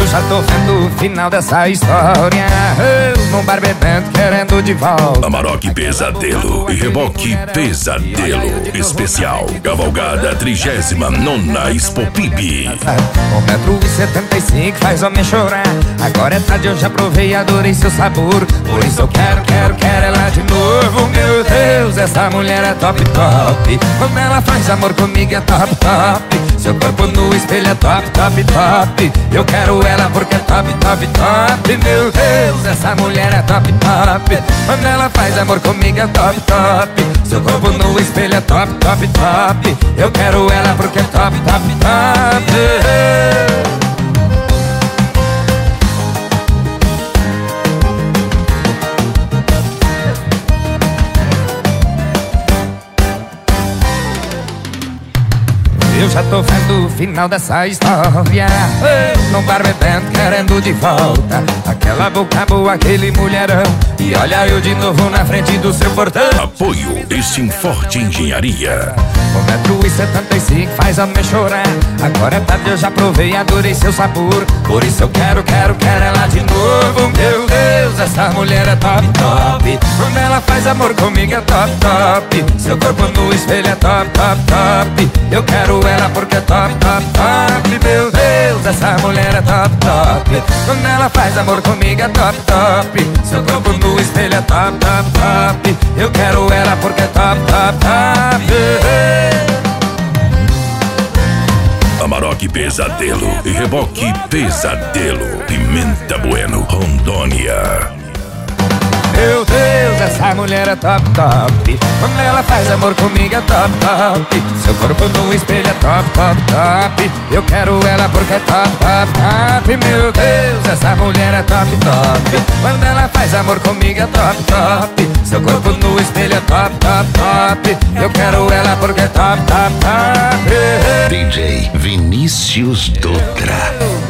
já tô vendo o final dessa história. Eu num bar bebendo, querendo de volta. Amarok Pesadelo e Reboque Pesadelo Especial Cavalgada 39ª Expo PIB. 1,75 m faz homem chorar. Agora é tarde, eu já provei e adorei seu sabor. Por isso eu quero ela de novo. Meu Deus, essa mulher é top, top. Quando ela faz amor comigo é top, top. Seu corpo no espelho é top, top, top. Eu quero ela porque é top, top, top. Meu Deus, essa mulher é top, top. Quando ela faz amor comigo é top, top. Seu corpo no espelho é top, top, top. Eu quero ela porque é top, top, top. Eu já tô vendo o final dessa história. Eu num bar bebendo, querendo de volta. Aquela boca boa, aquele mulherão. E olha eu de novo na frente do seu portão. Apoio Estimforte Engenharia. 1,75 m faz homem chorar. Agora é tarde, eu já provei e adorei seu sabor. Por isso eu quero ela de novo. Meu Deus, essa mulher é top, top. Quando ela faz amor comigo é top, top. Seu corpo no espelho é top, top, top. Eu quero ela porque é top, top, top. Meu Deus, essa mulher é top, top. Quando ela faz amor comigo é top, top. Seu corpo no espelho é top, top, top. Eu quero ela porque é top, top, top. Amarok Pesadelo e Reboque Pesadelo Pimenta Bueno, Rondônia. Meu Deus, essa mulher é top, top. Quando ela faz amor comigo é top, top. Seu corpo no espelho é top, top, top. Eu quero ela porque é top, top, top. Meu Deus, essa mulher é top, top. Quando ela faz amor comigo é top, top. Seu corpo no espelho é top, top, top. Eu quero ela porque é top, top, top. DJ Vinícius Dutra.